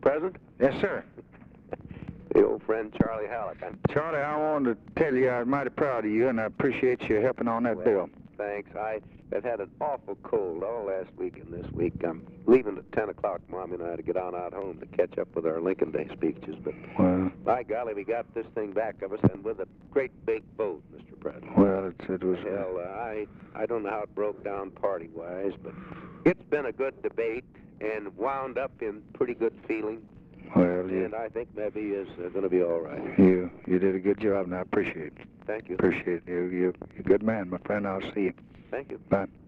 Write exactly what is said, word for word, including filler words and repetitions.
President? Yes, sir. The old friend Charlie Halleck. I'm... Charlie, I wanted to tell you I'm mighty proud of you, and I appreciate you helping on that well, bill. Thanks. I have had an awful cold all last week and this week. I'm leaving at ten o'clock, Mommy and I, to get on out home to catch up with our Lincoln Day speeches. But, well, by golly, we got this thing back of us, and with a great big vote, Mister President. Well, it's, it was... Hell, uh, I, I don't know how it broke down party-wise, but it's been a good debate and wound up in pretty good feeling. Well, you... And I think maybe is uh, going to be all right. You you did a good job, and I appreciate it. Thank you. Appreciate it. You, you, you're a good man, my friend. I'll see you. Thank you. Bye.